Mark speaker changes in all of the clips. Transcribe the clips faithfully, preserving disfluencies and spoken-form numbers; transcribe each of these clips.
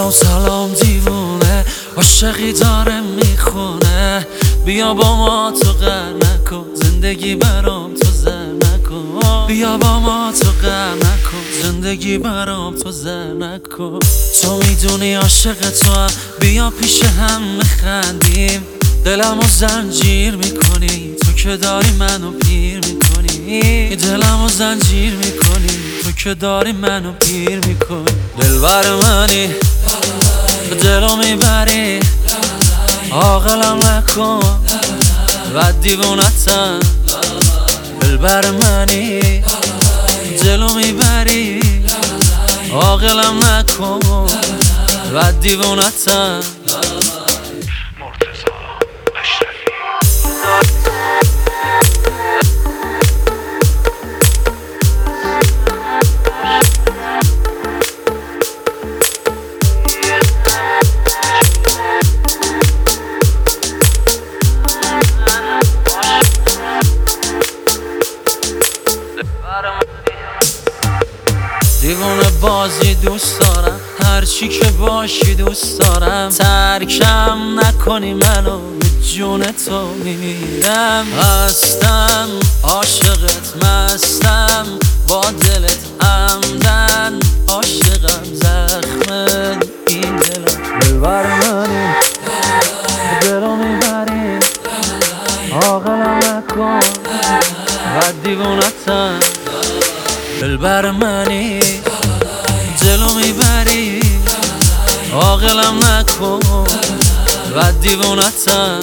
Speaker 1: سلام سلام دیوونه، عاشقی داره میخونه. بیا با ما تو غر نکن، زندگی برام تو زر نکن. بیا با ما تو غر نکن، زندگی برام تو زر نکن. تو میدونی عاشق تو هم، بیا پیش هم میخندیم. دلمو زنجیر میکنی، تو که داری منو پیر میکنی. دلمو زنجیر میکنی، تو که داری منو پیر میکنی. دلبر منی، دلو میبری، عاقلم نکن و دیوونتم. دلبر منی، دلو میبری، عاقلم نکن و دیوونتم. دیوونه بازی دوست دارم، هرچی که باشی دوست دارم. ترکم نکنی منو، به جون تو میمیرم. هستم عاشقت، مستم با دلت همدم. عاشقم زخم این دلم. دلبر منی، دلو میبری، عاقلم نکن و دیوونتم. دلبر منی، دلو میبری، عاقلم نکن و دیوونتم.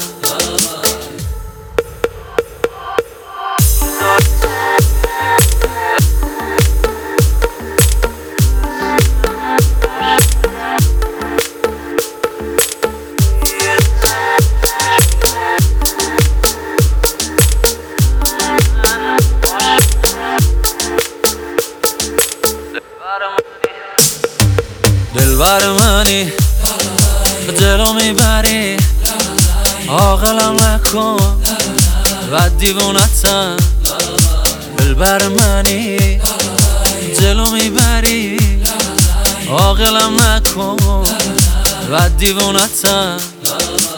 Speaker 1: دلبر منی، دلو میبری، عاقلم نکن و دیوونتم. دلبر منی، دلو میبری، عاقلم نکن و دیوونتم.